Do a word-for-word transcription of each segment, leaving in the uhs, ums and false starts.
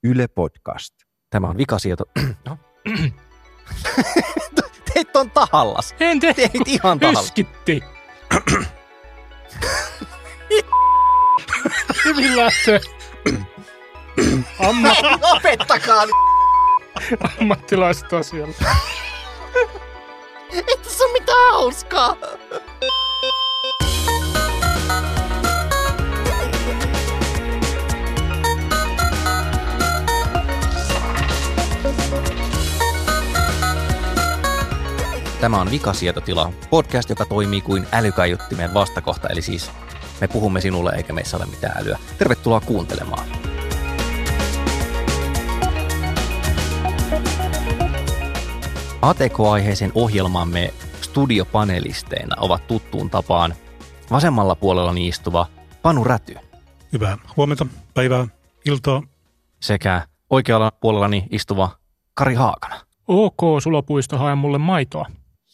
Yle Podcast. Tämä on vikasieto. No. Teit ton tahallas. En te, Teit ihan tahallas. Yskitti. Hyvin lähtee. Amma... Lopettakaa! Ammattilaiset asialla. Ei tässä ole mitään hauskaa. Tämä on Vikasietotila, podcast, joka toimii kuin älykaiuttimen vastakohta, eli siis me puhumme sinulle eikä meissä ole mitään älyä. Tervetuloa kuuntelemaan. A T K-aiheisen ohjelmamme studiopanelisteina ovat tuttuun tapaan vasemmalla puolellani istuva Panu Räty. Hyvää huomenta, päivää, iltaa. Sekä oikealla puolellani istuva Kari Haakana. Ok, Sulopuisto, hae mulle maitoa.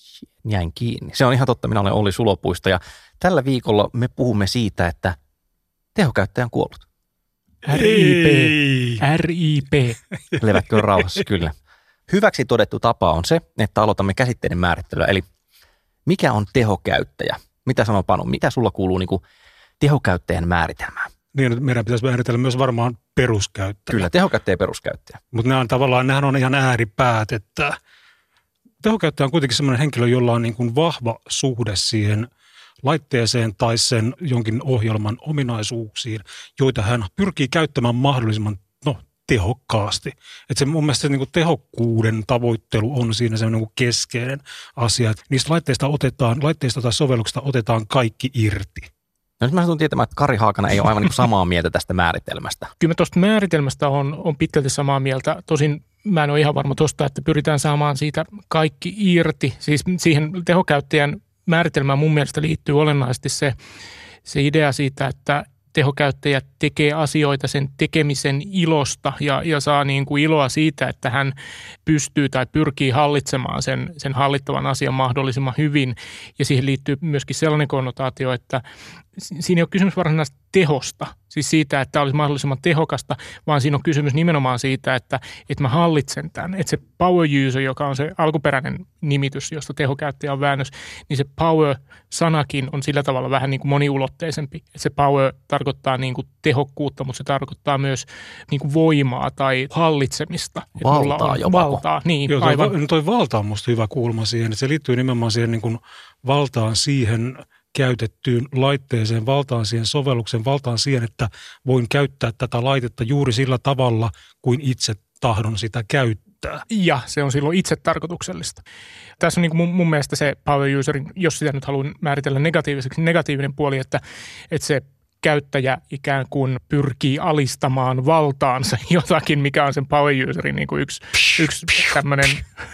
Jäin kiinni. Se on ihan totta, minä olen Olli Sulopuisto ja tällä viikolla me puhumme siitä, että tehokäyttäjä on kuollut. R I P. R I P. Levätkö rauhassa, kyllä. Hyväksi todettu tapa on se, että aloitamme käsitteiden määrittelyä. Eli mikä on tehokäyttäjä? Mitä sanoo Panu? Mitä sulla kuuluu niin kuin tehokäyttäjän määritelmään? Niin, meidän pitäisi määritellä myös varmaan peruskäyttäjä. Kyllä, tehokäyttäjä ja peruskäyttäjä. Mutta nämä on tavallaan, nehän on ihan ääripäät, että tehokäyttäjä on kuitenkin sellainen henkilö, jolla on niin kuin vahva suhde siihen laitteeseen tai sen jonkin ohjelman ominaisuuksiin, joita hän pyrkii käyttämään mahdollisimman no, tehokkaasti. Että se mun mielestä se niin kuin tehokkuuden tavoittelu on siinä se niin kuin keskeinen asia. Että niistä laitteista otetaan, laitteista tai sovelluksista otetaan kaikki irti. No nyt mä satun tietämään, että Kari Haakana ei ole aivan niin samaa mieltä tästä määritelmästä. Kyllä mä tuosta määritelmästä on, on pitkälti samaa mieltä. Tosin mä en ole ihan varma tuosta, että pyritään saamaan siitä kaikki irti. Siis siihen tehokäyttäjän määritelmään mun mielestä liittyy olennaisesti se, se idea siitä, että tehokäyttäjä tekee asioita sen tekemisen ilosta ja, ja saa niin kuin iloa siitä, että hän pystyy tai pyrkii hallitsemaan sen, sen hallittavan asian mahdollisimman hyvin. Ja siihen liittyy myöskin sellainen konnotaatio, että siinä ei ole kysymys varsinaisesti tehosta, siis siitä, että olisi mahdollisimman tehokasta, vaan siinä on kysymys nimenomaan siitä, että, että mä hallitsen tämän. Että se power user, joka on se alkuperäinen nimitys, josta tehokäyttäjä on väännös, niin se power-sanakin on sillä tavalla vähän niin kuin moniulotteisempi. Että se power tarkoittaa niin kuin tehokkuutta, mutta se tarkoittaa myös niin kuin voimaa tai hallitsemista. Valtaa jopa. Valtaa, niin Joo, toi, aivan. toi valta on musta hyvä kulma siihen. Se liittyy nimenomaan siihen niin kuin valtaan siihen käytettyyn laitteeseen, valtaan siihen sovelluksen, valtaan siihen, että voin käyttää tätä laitetta juuri sillä tavalla, kuin itse tahdon sitä käyttää. Ja se on silloin itse tarkoituksellista. Tässä on niin kuin mun, mun mielestä se power userin, jos sitä nyt haluan määritellä negatiiviseksi, negatiivinen puoli, että, että se käyttäjä ikään kuin pyrkii alistamaan valtaansa jotakin, mikä on sen power userin niin kuin yksi, yksi tämmöinen,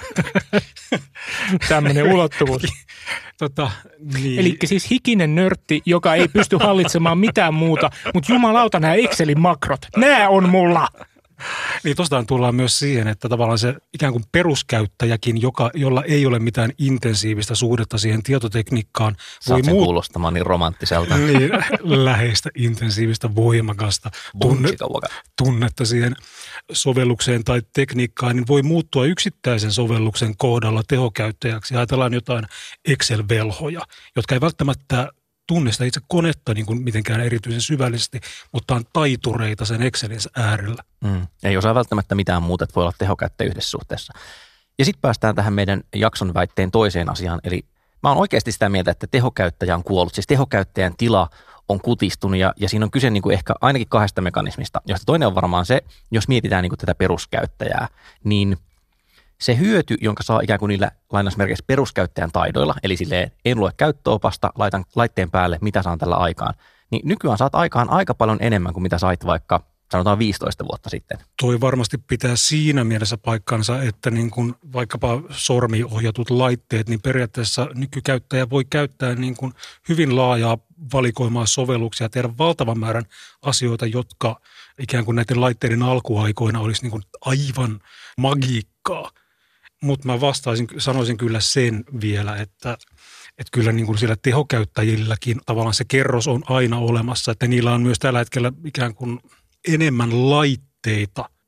tämmöinen ulottuvuus. Tota, niin. Eli siis hikinen nörtti, joka ei pysty hallitsemaan mitään muuta, mutta jumalauta nämä Excelin makrot, nämä on mulla. Niin tostaan tullaan myös siihen, että tavallaan se ikään kuin peruskäyttäjäkin, joka, jolla ei ole mitään intensiivistä suhdetta siihen tietotekniikkaan. Saat sen muut... kuulostamaan niin romanttiselta. Niin, läheistä, intensiivistä, voimakasta tunne, tunnetta siihen sovellukseen tai tekniikkaan, niin voi muuttua yksittäisen sovelluksen kohdalla tehokäyttäjäksi. Ajatellaan jotain Excel-velhoja, jotka ei välttämättä tunnista itse konetta niin kuin mitenkään erityisen syvällisesti, mutta on taitureita sen Excelinsä äärellä. Mm. Ei osaa välttämättä mitään muuta, että voi olla tehokäyttäjä yhdessä suhteessa. Ja sitten päästään tähän meidän jakson väitteen toiseen asiaan, eli mä oon oikeasti sitä mieltä, että tehokäyttäjä on kuollut. Siis tehokäyttäjän tila on kutistunut ja, ja siinä on kyse niin kuin ehkä ainakin kahdesta mekanismista, josta toinen on varmaan se, jos mietitään niin kuin tätä peruskäyttäjää, niin se hyöty, jonka saa ikään kuin niillä lainausmerkeissä peruskäyttäjän taidoilla, eli silleen en lue käyttöopasta, laitan laitteen päälle, mitä saan tällä aikaan, niin nykyään saat aikaan aika paljon enemmän kuin mitä sait vaikka sanotaan viisitoista vuotta sitten. Toi varmasti pitää siinä mielessä paikkansa, että niin kuin vaikkapa sormiohjatut laitteet, niin periaatteessa nykykäyttäjä voi käyttää niin kuin hyvin laajaa valikoimaa sovelluksia, tehdä valtavan määrän asioita, jotka ikään kuin näiden laitteiden alkuaikoina olisi niin kuin aivan magiikkaa. Mutta mä vastaisin, sanoisin kyllä sen vielä, että, että kyllä niin kuin siellä tehokäyttäjilläkin tavallaan se kerros on aina olemassa, että niillä on myös tällä hetkellä ikään kuin enemmän laitteita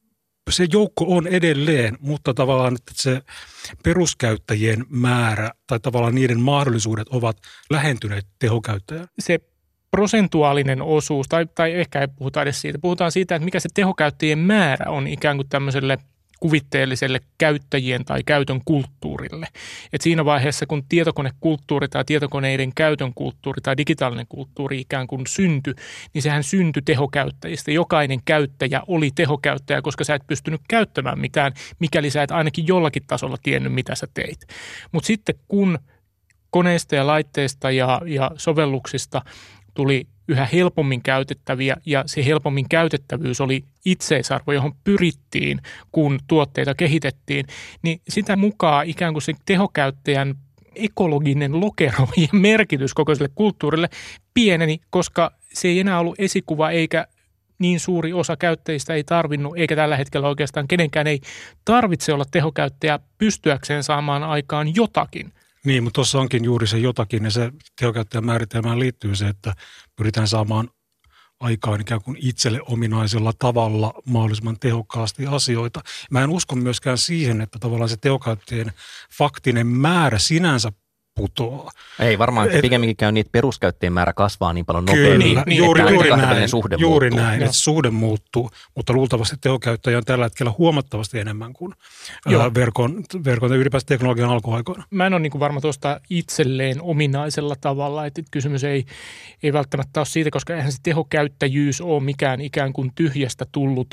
se joukko on edelleen, mutta tavallaan että se peruskäyttäjien määrä tai tavallaan niiden mahdollisuudet ovat lähentyneet tehokäyttäjään. Se prosentuaalinen osuus, tai, tai ehkä ei puhuta edes siitä, puhutaan siitä, että mikä se tehokäyttäjien määrä on ikään kuin tämmöiselle kuvitteelliselle käyttäjien tai käytön kulttuurille. Et siinä vaiheessa, kun tietokonekulttuuri tai tietokoneiden käytön kulttuuri tai digitaalinen kulttuuri ikään kuin syntyi, niin sehän syntyi tehokäyttäjistä. Jokainen käyttäjä oli tehokäyttäjä, koska sä et pystynyt käyttämään mitään, mikäli sä et ainakin jollakin tasolla tiennyt, mitä sä teit. Mutta sitten kun koneista ja laitteista ja, ja sovelluksista tuli yhä helpommin käytettäviä ja se helpommin käytettävyys oli itseisarvo, johon pyrittiin, kun tuotteita kehitettiin, niin sitä mukaan ikään kuin se tehokäyttäjän ekologinen lokero ja merkitys koko sille kulttuurille pieneni, koska se ei enää ollut esikuva eikä niin suuri osa käyttäjistä ei tarvinnut, eikä tällä hetkellä oikeastaan kenenkään ei tarvitse olla tehokäyttäjä pystyäkseen saamaan aikaan jotakin. Niin, mutta tuossa onkin juuri se jotakin, ja se tehokäyttäjän määritelmään liittyy se, että pyritään saamaan aikaan ikään kuin itselle ominaisella tavalla mahdollisimman tehokkaasti asioita. Mä en usko myöskään siihen, että tavallaan se tehokäyttäjien faktinen määrä sinänsä putoaa. Ei varmaan, et, pikemminkin käy niin, että peruskäyttäjien määrä kasvaa niin paljon nopeammin, kyllä, niin, juuri, että juuri näin, suhde juuri muuttuu. näin, että suhde muuttuu, mutta luultavasti tehokäyttäjä on tällä hetkellä huomattavasti enemmän kuin ää, verkon, verkon ja ylipäänsä teknologian alkuaikoina. Mä en ole niin kuin varma tuosta itselleen ominaisella tavalla, että kysymys ei, ei välttämättä ole siitä, koska eihän se tehokäyttäjyys ole mikään ikään kuin tyhjästä tullut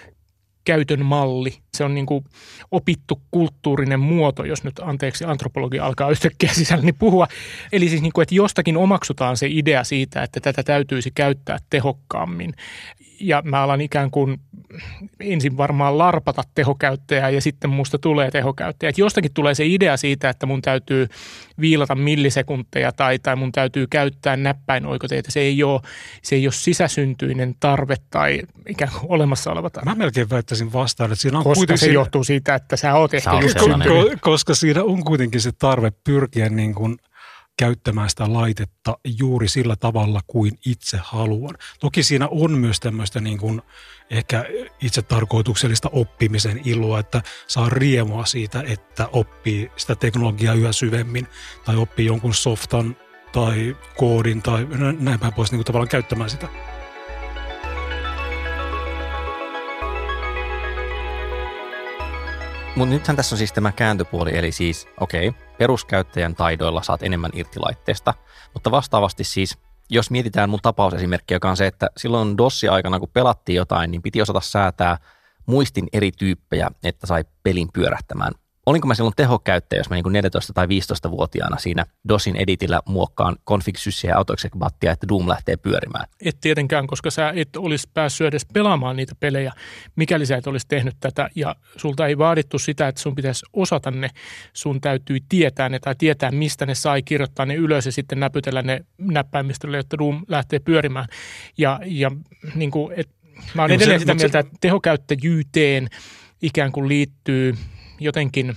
käytön malli. Se on niin kuin opittu kulttuurinen muoto, jos nyt anteeksi antropologi alkaa yhtäkkiä sisälläni puhua. Eli siis niin kuin, että jostakin omaksutaan se idea siitä, että tätä täytyisi käyttää tehokkaammin. Ja mä alan ikään kuin ensin varmaan larpata tehokäyttäjää ja sitten musta tulee tehokäyttäjä. Että jostakin tulee se idea siitä, että mun täytyy viilata millisekunteja tai, tai mun täytyy käyttää näppäinoikoteita. Se ei ole, se ei ole sisäsyntyinen tarve tai ikään kuin olemassa oleva tarve. Mä melkein väittäisin vastaan, että siinä on koska kuitenkin... se johtuu siitä, että sä oot ehkä just ko- koska siinä on kuitenkin se tarve pyrkiä niin kuin käyttämään sitä laitetta juuri sillä tavalla kuin itse haluan. Toki siinä on myös tämmöistä niin kuin ehkä itse tarkoituksellista oppimisen iloa, että saa riemua siitä, että oppii sitä teknologiaa yhä syvemmin tai oppii jonkun softan tai koodin tai näin päin pois niin kuin tavallaan käyttämään sitä. Mutta nythän tässä on siis tämä kääntöpuoli, eli siis okei, okay, peruskäyttäjän taidoilla saat enemmän irti laitteesta, mutta vastaavasti siis, jos mietitään mun tapausesimerkkiä, joka on se, että silloin DOS-aikana, kun pelattiin jotain, niin piti osata säätää muistin eri tyyppejä, että sai pelin pyörähtämään. Olinko mä silloin tehokäyttäjä, jos mä niin kuin neljätoista- tai viisitoista-vuotiaana siinä DOSin editillä muokkaan config-syssiä ja autoexec-battia, että Doom lähtee pyörimään? Et tietenkään, koska sä et olisi päässyt edes pelaamaan niitä pelejä, mikäli sä et olisi tehnyt tätä. Ja sulta ei vaadittu sitä, että sun pitäisi osata ne. Sun täytyy tietää ne tai tietää, mistä ne sai, kirjoittaa ne ylös ja sitten näpytellä ne näppäimistölle, jotta Doom lähtee pyörimään. Ja, ja niin kuin, et, mä oon edelleen se, sitä mieltä, se... että tehokäyttäjyyteen ikään kuin liittyy jotenkin,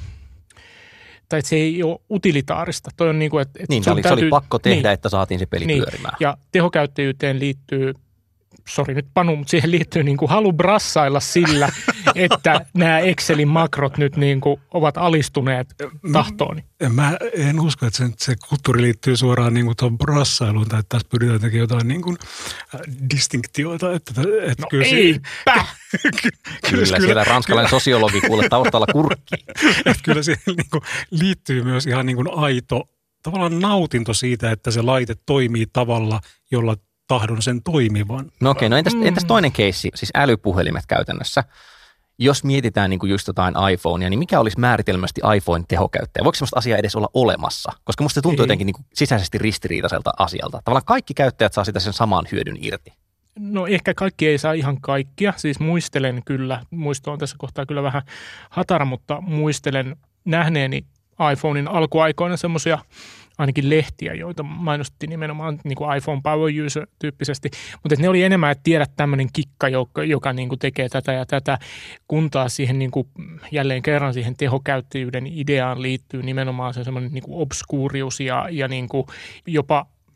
tai se ei ole utilitaarista. Toi on niin kuin, että, että niin, oli, täytyy, se oli pakko tehdä, niin, että saatiin se peli niin, pyörimään. Ja tehokäyttäjyyteen liittyy, sori nyt Panu, mutta siihen liittyy niin kuin halu brassailla sillä, että nämä Excelin makrot nyt niin kuin ovat alistuneet tahtooni. Mä en usko, että se, se kulttuuri liittyy suoraan niin kuin tuon brassailuun, tai että tässä pyritään tekemään jotain niin kuin distinktioita. Että, että no kyllä eipä! Kyllä, kyllä siellä ranskalainen kyllä. Sosiologi kuulee taustalla kurkki. Kyllä siihen niin kuin liittyy myös ihan niin kuin aito, tavallaan nautinto siitä, että se laite toimii tavalla, jolla tahdon sen toimivan. No okei, okay, no entäs, entäs toinen keissi, siis älypuhelimet käytännössä. Jos mietitään niin kuin just jotain iPhonea, niin mikä olisi määritelmästi iPhone-tehokäyttäjä? Voiko sellaista asiaa edes olla olemassa? Koska musta se tuntuu Ei. jotenkin niin kuin sisäisesti ristiriitaiselta asialta. Tavallaan kaikki käyttäjät saa sitä sen saman hyödyn irti. No ehkä kaikki ei saa ihan kaikkia. Siis muistelen kyllä, muisto on tässä kohtaa kyllä vähän hatara, mutta muistelen nähneeni iPhonein alkuaikoina semmoisia ainakin lehtiä, joita mainostettiin nimenomaan niin kuin iPhone Power User-tyyppisesti, mutta ne oli enemmän, että tiedät tämmöinen kikka, joka, joka niin kuin tekee tätä ja tätä, kun taas siihen niin kuin, jälleen kerran siihen tehokäyttäjyyden ideaan liittyy nimenomaan se semmoinen niin kuin obskuurius ja, ja niin kuin jopa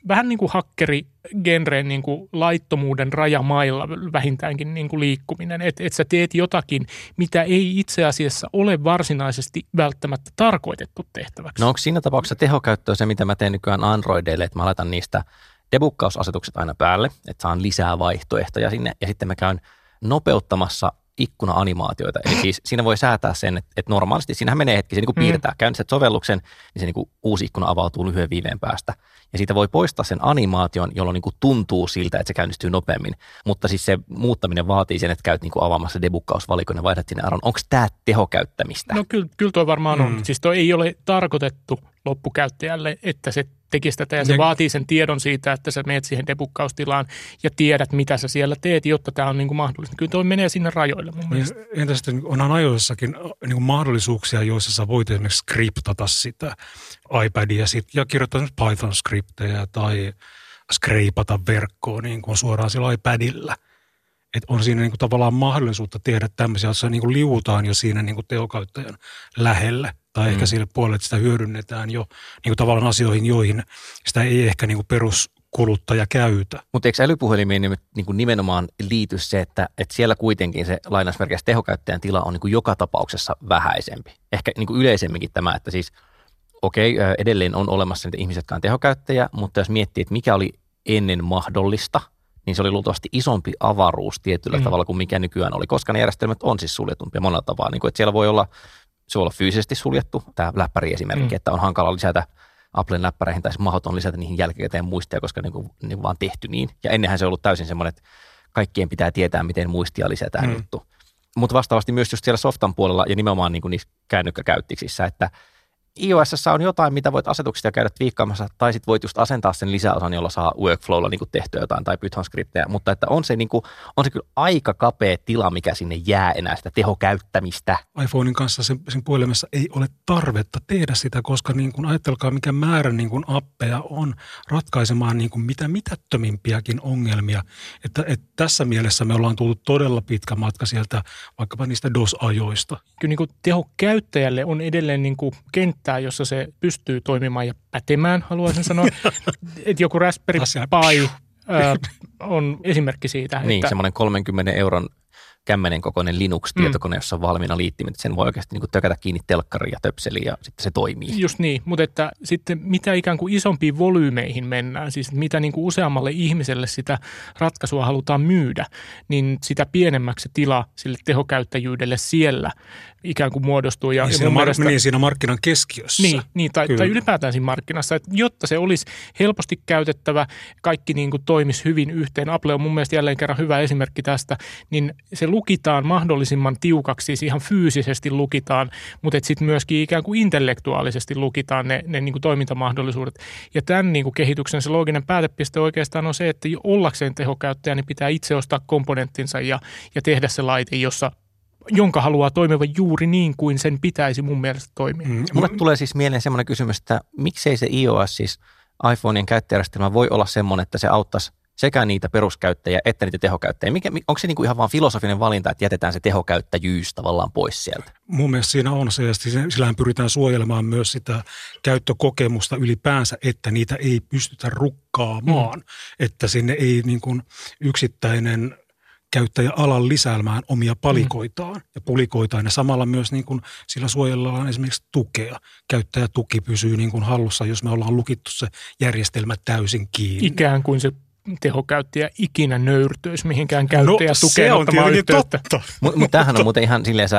vähän niin kuin hakkerigenreen niin kuin laittomuuden rajamailla vähintäänkin niin kuin liikkuminen. Että et sä teet jotakin, mitä ei itse asiassa ole varsinaisesti välttämättä tarkoitettu tehtäväksi. No onko siinä tapauksessa tehokäyttöä se, mitä mä teen nykyään Androideille, että mä laitan niistä debuggausasetukset aina päälle, että saan lisää vaihtoehtoja sinne ja sitten mä käyn nopeuttamassa ikkuna-animaatioita. Eli siis siinä voi säätää sen, että, että normaalisti siinähän menee hetki, se niin kuin piirtää. Käynnistät sovelluksen, niin se niin kuin uusi ikkuna avautuu lyhyen viiveen päästä. Ja siitä voi poistaa sen animaation, jolloin niin kuin tuntuu siltä, että se käynnistyy nopeammin. Mutta siis se muuttaminen vaatii sen, että käyt niin kuin avaamassa debuggausvalikon ja vaihdat sinne arvon. Onko tämä tehokäyttämistä? No kyllä, kyllä toi varmaan on. Mm. Siis toi ei ole tarkoitettu loppukäyttäjälle, että se tekisi tätä ja se ja vaatii sen tiedon siitä, että sä menet siihen debuggaustilaan ja tiedät, mitä sä siellä teet, jotta tämä on niin kuin mahdollista. Kyllä toi menee sinne rajoille mun mielestä. Entä sitten onhan ajoissakin niin kuin mahdollisuuksia, joissa sä voit esimerkiksi skriptata sitä iPadia sit, ja kirjoittaa Python-skriptejä tai skreipata verkkoon niin kuin suoraan sillä iPadilla. Et on siinä niin kuin tavallaan mahdollisuutta tehdä tämmöisiä, joissa niin kuin liuutaan jo siinä niin kuin tehokäyttäjän lähellä. Tai mm. ehkä sille puolelle, että sitä hyödynnetään jo niin kuin tavallaan asioihin, joihin sitä ei ehkä niin kuin peruskuluttaja käytä. Mutta eikö älypuhelimiin niin kuin nimenomaan liity se, että, että siellä kuitenkin se lainausmerkeissä tehokäyttäjän tila on niin kuin joka tapauksessa vähäisempi? Ehkä niin kuin yleisemminkin tämä, että siis okei, edelleen on olemassa niitä ihmisiä, jotka on tehokäyttäjä, mutta jos miettii, että mikä oli ennen mahdollista, niin se oli luultavasti isompi avaruus tietyllä mm. tavalla kuin mikä nykyään oli, koska ne järjestelmät on siis suljetumpia monella tavalla. Niin kuin, että siellä voi olla Se voi olla fyysisesti suljettu, tämä läppäri esimerkki, mm. että on hankala lisätä Applen läppäreihin tai mahdoton lisätä niihin jälkikäteen muistia, koska ne on niin vaan tehty niin. Ja ennenhän se on ollut täysin semmoinen, että kaikkien pitää tietää, miten muistia lisätään mm. juttu. Mutta vastaavasti myös just siellä softan puolella ja nimenomaan niin kuin niissä kännykkäkäyttiksissä, että iOS:ssä on jotain, mitä voit asetuksista käydä twiikkaamassa, tai sitten voit just asentaa sen lisäosan, jolla saa workflowlla niin kuin tehtyä jotain tai Python-skriptejä, mutta että on se, niin kuin, on se kyllä aika kapea tila, mikä sinne jää enää sitä tehokäyttämistä. iPhonein kanssa sen, sen puhelimessa ei ole tarvetta tehdä sitä, koska niin kuin ajattelkaa, mikä määrä niin kuin appeja on ratkaisemaan niin kuin mitä mitättömimpiäkin ongelmia. Että, että tässä mielessä me ollaan tullut todella pitkä matka sieltä vaikkapa niistä DOS-ajoista. Kyllä niin kuin tehokäyttäjälle on edelleen niin kuin kenttä, jossa se pystyy toimimaan ja pätemään, haluaisin sanoa. Että joku Raspberry Pi ää, on esimerkki siitä. Niin, että semmoinen kolmenkymmenen euron kämmenen kokoinen Linux-tietokone, jossa on valmiina liittimet. Sen voi oikeasti niin kuin tökätä kiinni telkkariin ja töpseliin ja sitten se toimii. Just niin, mutta että sitten mitä ikään kuin isompiin volyymeihin mennään, siis mitä niin kuin useammalle ihmiselle sitä ratkaisua halutaan myydä, niin sitä pienemmäksi se tila sille tehokäyttäjyydelle siellä ikään kuin muodostuu. Ja, niin, ja siinä, mar- mielestä, niin siinä markkinan keskiössä. Niin, niin tai, tai ylipäätään siinä markkinassa, että jotta se olisi helposti käytettävä, kaikki niin kuin toimisi hyvin yhteen. Apple on mun mielestä jälleen kerran hyvä esimerkki tästä, niin se lukitaan mahdollisimman tiukaksi, siis ihan fyysisesti lukitaan, mutta sitten myöskin ikään kuin intellektuaalisesti lukitaan ne, ne niin kuin toimintamahdollisuudet. Ja tämän niin kuin kehityksen se looginen päätepiste oikeastaan on se, että ollakseen tehokäyttäjä, niin pitää itse ostaa komponenttinsa ja, ja tehdä se laite, jossa jonka haluaa toimiva juuri niin kuin sen pitäisi mun mielestä toimia. Mm. Mulle tulee siis mieleen semmoinen kysymys, että miksei se iOS, siis iPhonein käyttöjärjestelmä voi olla semmoinen, että se auttaisi sekä niitä peruskäyttäjiä että niitä tehokäyttäjiä. Mikä, onko se niinku ihan vaan filosofinen valinta, että jätetään se tehokäyttäjyys tavallaan pois sieltä? Mun mielestä siinä on se, ja sillähän pyritään suojelemaan myös sitä käyttökokemusta ylipäänsä, että niitä ei pystytä rukkaamaan, mm. että sinne ei niin kuin yksittäinen käyttäjä alan lisäämään omia palikoitaan mm. ja pulikoitaan. Ja samalla myös niin kuin sillä suojellaan esimerkiksi tukea. Käyttäjätuki pysyy niin kuin hallussa, jos me ollaan lukittu se järjestelmä täysin kiinni. Ikään kuin se tehokäyttäjä ikinä nöyrtyisi mihinkään käyttäjätukeen no, ottamaan yhteyttä. Mutta mut tämähän on muuten ihan silleen,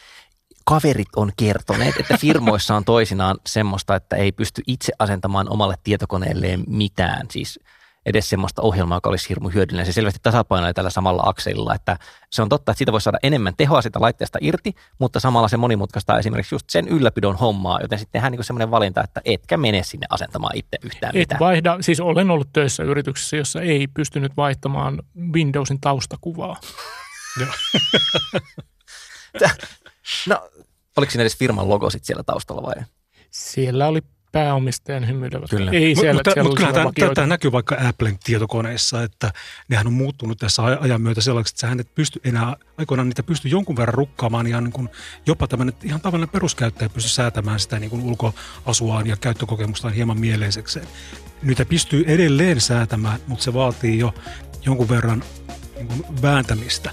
kaverit on kertoneet, että firmoissa on toisinaan semmoista, että ei pysty itse asentamaan omalle tietokoneelleen mitään. Siis edes semmoista ohjelmaa, joka olisi hirmu hyödyllinen. Se selvästi tasapainoilee tällä samalla akselilla, että se on totta, että siitä voi saada enemmän tehoa sitä laitteesta irti, mutta samalla se monimutkaistaa esimerkiksi just sen ylläpidon hommaa, joten sitten tehdään niin semmoinen valinta, että etkä mene sinne asentamaan itse yhtään Et mitään. vaihda, siis olen ollut töissä yrityksessä, jossa ei pystynyt vaihtamaan Windowsin taustakuvaa. No, oliko siinä edes firman logo sitten siellä taustalla vai? Siellä oli pääomistajan hymyilevät. Kyllä. Ei siellä, mutta, siellä mutta kyllähän tämä, vakioita. tämä näkyy vaikka Applen tietokoneissa, että nehän on muuttunut tässä ajan myötä sellaiseksi, että sähän et pysty enää, aikoinaan niitä pysty jonkun verran rukkaamaan ihan niin kuin, jopa tämmöinen ihan tavallinen peruskäyttäjä pysty säätämään sitä niin kuin ulkoasuaan ja käyttökokemustaan hieman mieleisekseen. Niitä pystyy edelleen säätämään, mutta se vaatii jo jonkun verran niin kuin vääntämistä.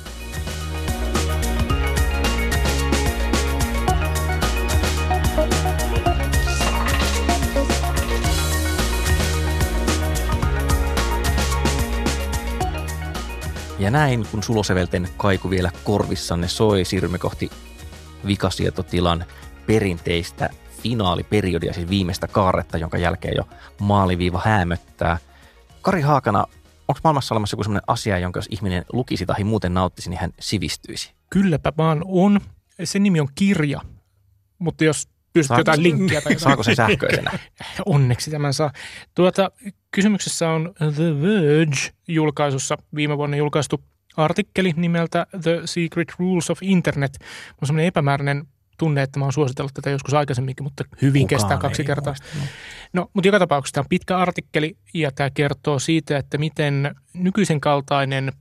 Ja näin, kun sulosävelten kaiku vielä korvissanne soi, siirrymme kohti vikasietotilan perinteistä finaaliperiodia, siis viimeistä kaaretta, jonka jälkeen jo maaliviiva häämöttää. Kari Haakana, onko maailmassa olemassa joku sellainen asia, jonka jos ihminen lukisi tai muuten nauttisi, niin hän sivistyisi? Kylläpä vaan on. Sen nimi on kirja, mutta jos pystyt Saako, jotain linkkiä tai jotain. Saako se sähköisenä? Onneksi tämän saa. Tuota, kysymyksessä on The Verge-julkaisussa viime vuonna julkaistu artikkeli nimeltä The Secret Rules of Internet. On semmoinen epämääräinen tunne, että mä oon suositellut tätä joskus aikaisemminkin, mutta hyvin Kukaan kestää kaksi ei kertaa. muista. No, mutta joka tapauksessa tämä on pitkä artikkeli ja tämä kertoo siitä, että miten nykyisen kaltainen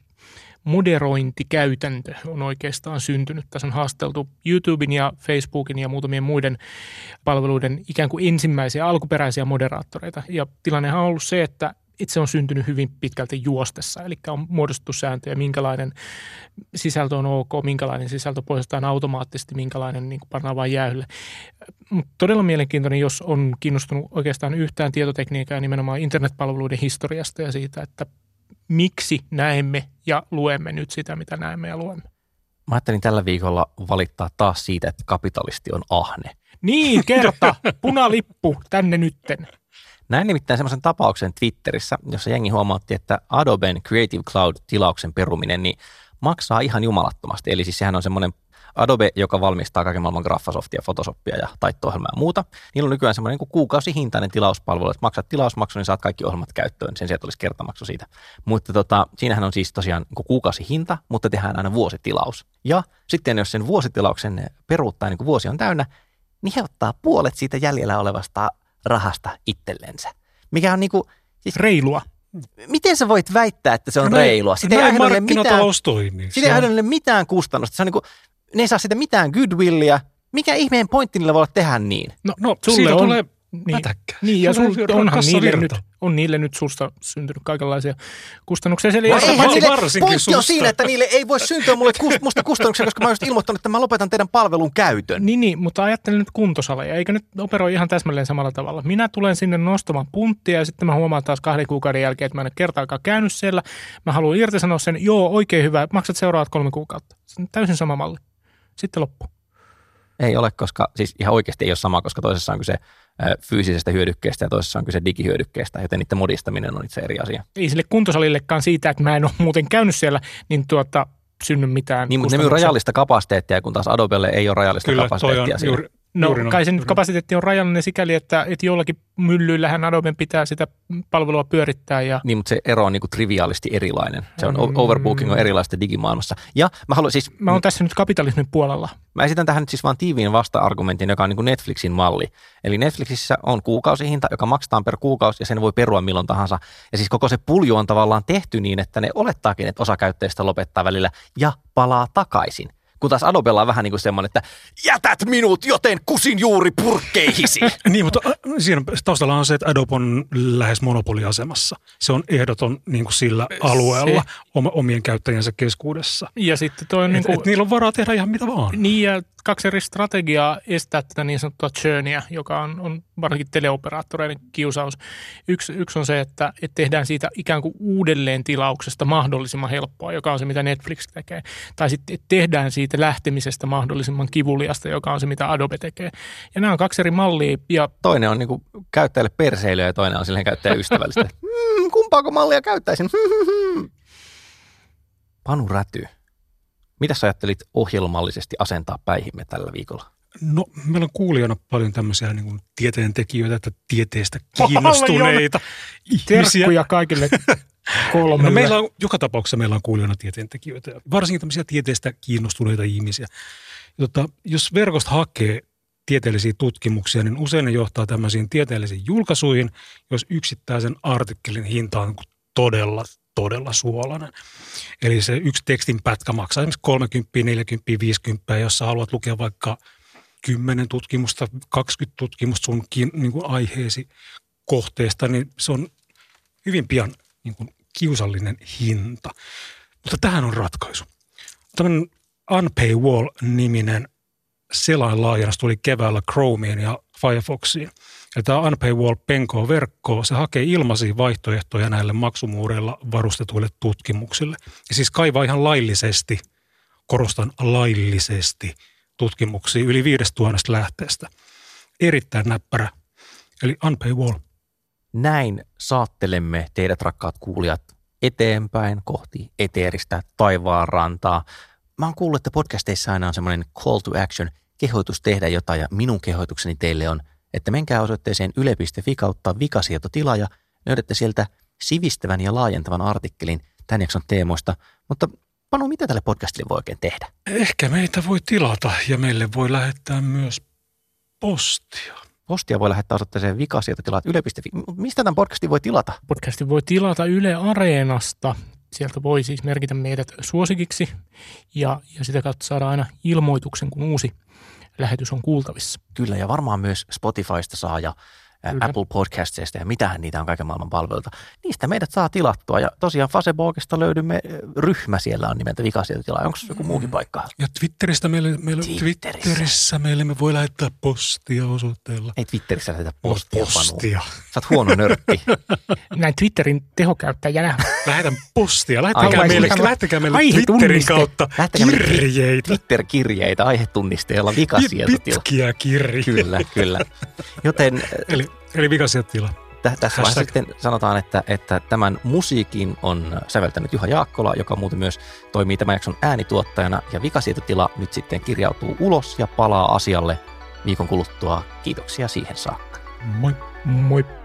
moderointikäytäntö on oikeastaan syntynyt. Tässä on haasteltu YouTuben ja Facebookin ja muutamien muiden palveluiden ikään kuin ensimmäisiä alkuperäisiä moderaattoreita. Ja tilannehan on ollut se, että itse on syntynyt hyvin pitkälti juostessa, eli on muodostettu sääntöjä, minkälainen sisältö on ok, minkälainen sisältö poistetaan automaattisesti, minkälainen niin kuin pannaan vain jäähylle. Mutta todella mielenkiintoinen, jos on kiinnostunut oikeastaan yhtään tietotekniikkaa ja nimenomaan internetpalveluiden historiasta ja siitä, että miksi näemme ja luemme nyt sitä, mitä näemme ja luemme. Mä ajattelin tällä viikolla valittaa taas siitä, että kapitalisti on ahne. Niin, kerta, punalippu, tänne nytten. Näin nimittäin semmoisen tapauksen Twitterissä, jossa jengi huomautti, että Adoben Creative Cloud-tilauksen peruminen niin maksaa ihan jumalattomasti. Eli siis sehän on semmoinen Adobe, joka valmistaa kaiken maailman Graphosoftia, Photoshopia ja taitto-ohjelmaa ja muuta. Niillä on nykyään semmoinen niin kuukausihintainen tilauspalvelu, että maksat tilausmaksu, niin saat kaikki ohjelmat käyttöön. Sen sijaan olisi kertamaksu siitä. Mutta tota, siinähän on siis tosiaan niin kuukausihinta, mutta tehdään aina vuositilaus. Ja sitten jos sen vuositilauksen peruuttaa, niin kun vuosi on täynnä, niin he ottaa puolet siitä jäljellä olevasta rahasta itsellensä. Mikä on niinku... Siis, reilua. Miten sä voit väittää, että se on no reilua? Sitä ei markkinatalous toimii. Sitä ei aiheuta mitään kustannusta. Se on niinku, ne ei saa sitä mitään goodwillia. Mikä ihmeen pointti niillä voi olla tehdä niin? No, no siitä on, tulee niin, pätäkkä. Niin, ja sul, onhan niille nyt, virta. on niille nyt susta syntynyt kaikenlaisia kustannuksia. Eli No jos- eihän niille, varsinkin pointti on susta. siinä, että niille ei voi syntyä mulle kust, musta kustannuksia, koska mä oon just ilmoittanut, että mä lopetan teidän palvelun käytön. Niin, niin, mutta ajattelen nyt kuntosaleja, eikä nyt operoi ihan täsmälleen samalla tavalla. Minä tulen sinne nostamaan punttia ja sitten mä huomaan taas kahden kuukauden jälkeen, että mä en ole kertaakaan käynyt siellä. Mä haluan irtisanoa sen, joo, oikein hyvä, maksat seuraavat kolme kuukautta. Se on täysin sama malli. Sitten loppu. Ei ole, koska siis ihan oikeasti ei ole sama, koska toisessa on kyse ö, fyysisestä hyödykkeestä ja toisessa on kyse digihyödykkeestä, joten niiden modistaminen on itse eri asia. Ei sille kuntosalillekaan siitä, että mä en ole muuten käynyt siellä, niin tuota, synny mitään Niin, mutta ne myy kustannuksia. rajallista kapasiteettia, kun taas Adobelle ei ole rajallista Kyllä, toi kapasiteettia on siinä. juuri, No juuri kai se noin. nyt kapasiteetti on rajallinen sikäli, että, että jollakin myllyillähän Adoben pitää sitä palvelua pyörittää. Ja Niin, mutta se ero on niin kuin triviaalisti erilainen. Se on Mm. overbooking on erilaista digimaailmassa. Ja mä haluan siis, mä oon tässä nyt kapitalismin puolella. mä esitän tähän nyt siis vaan tiiviin vasta-argumentin, joka on niin kuin Netflixin malli. Eli Netflixissä on kuukausihinta, joka maksetaan per kuukausi ja sen voi perua milloin tahansa. Ja siis koko se pulju on tavallaan tehty niin, että ne olettaakin, että osa käyttäjistä lopettaa välillä ja palaa takaisin. Kun taas Adobella on vähän niin kuin semmoinen, että jätät minut, joten kusin juuri purkkeihisi. Niin, mutta äh, siinä taustalla on se, että Adobe on lähes monopoliasemassa. Se on ehdoton niin kuin sillä alueella oma, omien käyttäjänsä keskuudessa. Ja sitten toi on Et, niin kuin, et niillä on varaa tehdä ihan mitä vaan. niin ja kaksi eri strategiaa estää tätä niin sanottua churnia, joka on, on varsinkin teleoperaattoreiden kiusaus. Yksi, yksi on se, että, että tehdään siitä ikään kuin uudelleen tilauksesta mahdollisimman helppoa, joka on se, mitä Netflix tekee. Tai sitten että tehdään siitä lähtemisestä mahdollisimman kivuliasta, joka on se, mitä Adobe tekee. Ja nämä on kaksi eri mallia. Ja Toinen on niin kuin käyttäjälle perseilyä ja toinen on silleen käyttäjäystävällistä. Hmm, kumpaako mallia käyttäisin? Panu Räty. Mitä sä ajattelit ohjelmallisesti asentaa päihimme tällä viikolla? No, meillä on kuulijana paljon tämmöisiä niin kuin tieteentekijöitä, että tieteestä kiinnostuneita ihmisiä. terkkuja kaikille kolmelle. No, meillä on, joka tapauksessa meillä on kuulijana tieteentekijöitä, varsinkin tämmöisiä tieteestä kiinnostuneita ihmisiä. Tota, jos verkosta hakee tieteellisiä tutkimuksia, niin usein ne johtaa tämmöisiin tieteellisiin julkaisuihin, jos yksittäisen artikkelin hinta on todella, todella suolainen. Eli se yksi tekstin pätkä maksaa esimerkiksi kolmekymmentä, neljäkymmentä, viisikymmentä, jos sä haluat lukea vaikka kymmenen tutkimusta, kaksikymmentä tutkimusta sun niin kuin aiheesi kohteesta, niin se on hyvin pian niin kuin kiusallinen hinta. Mutta tähän on ratkaisu. Tällainen Unpaywall-niminen selainlaajennus tuli keväällä Chromeen ja Firefoxiin. Ja tämä Unpaywall penkoo verkkoa, se hakee ilmaisia vaihtoehtoja näille maksumuureilla varustetuille tutkimuksille. Ja siis kaivaa ihan laillisesti, korostan laillisesti, tutkimuksia yli viidestuhannesta lähteestä. Erittäin näppärä, eli Unpaywall. Näin saattelemme teidät, rakkaat kuulijat, eteenpäin kohti eteeristä taivaanrantaa. Mä oon kuullut, että podcasteissa aina on semmoinen call to action, kehoitus tehdä jotain, ja minun kehoitukseni teille on, että menkää osoitteeseen yle piste fi kautta vikasietotila ja löydätte sieltä sivistävän ja laajentavan artikkelin tämän jakson teemoista. Mutta Panu, mitä tälle podcastille voi oikein tehdä? Ehkä meitä voi tilata ja meille voi lähettää myös postia. Postia voi lähettää osoitteeseen vikasietotila yle piste fi. Mistä tämän podcastin voi tilata? Podcastin voi tilata Yle Areenasta. Sieltä voi siis merkitä meidät suosikiksi ja, ja sitä kautta saada aina ilmoituksen, kun uusi lähetys on kuultavissa. Kyllä, ja varmaan myös Spotifysta saa ja Kyllä. Apple Podcastseista ja mitähän niitä on kaiken maailman palveluita. Niistä meidät saa tilattua ja tosiaan Facebookista löydymme, ryhmä siellä on nimeltä Vikasietotila. Onko joku muukin paikka? Ja Twitteristä meille, meille, Twitterissä. Twitterissä meille me voi lähettää postia osoitteella. Ei Twitterissä lähetä postia, postia. Panu. Sä oot huono nörtti. Näin Twitterin tehokäyttäjänä. Lähetän postia. Lähettäkää Ai, meille, ai, lähettäkää meille aihe Twitterin tunniste. kautta Lähettäkää meille kirjeitä. Twitter-kirjeitä aihetunnisteella Vikasietotila. Pitkiä kirjeitä. Kyllä, kyllä. Joten Eli, eli Vikasietotila. Tä, tässä vaiheessa sitten sanotaan, että, että tämän musiikin on säveltänyt Juha Jaakkola, joka muuten myös toimii tämän jakson äänituottajana. Ja Vikasietotila nyt sitten kirjautuu ulos ja palaa asialle viikon kuluttua. Kiitoksia siihen saakka. Moi. Moi.